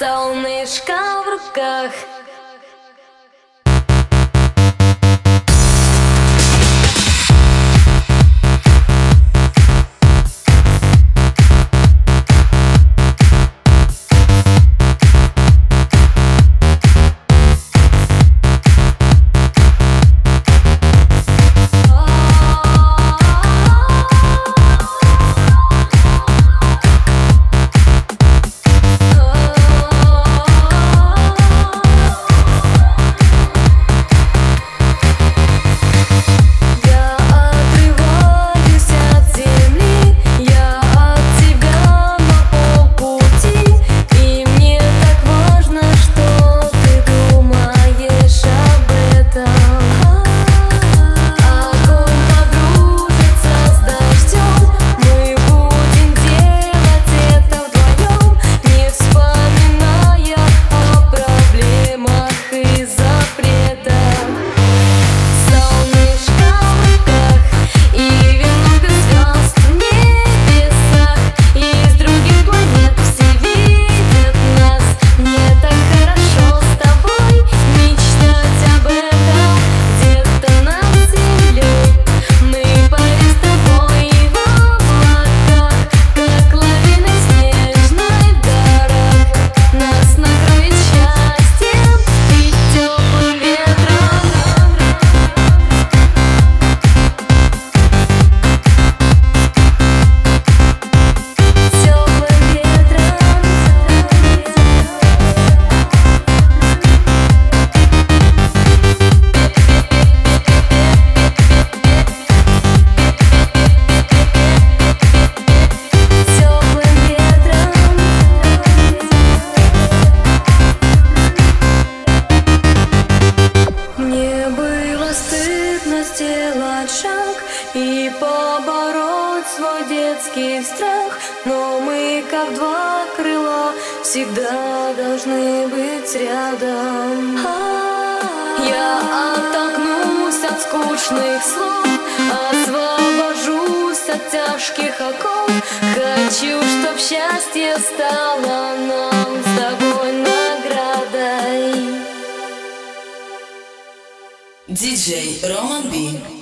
солнышко в руках. Сделать шаг и побороть свой детский страх, но мы, как два крыла, всегда должны быть рядом. Я оттолкнусь от скучных слов, освобожусь от тяжких оков. Хочу, чтоб счастье стало нам с тобой наградой. DJ Roman B.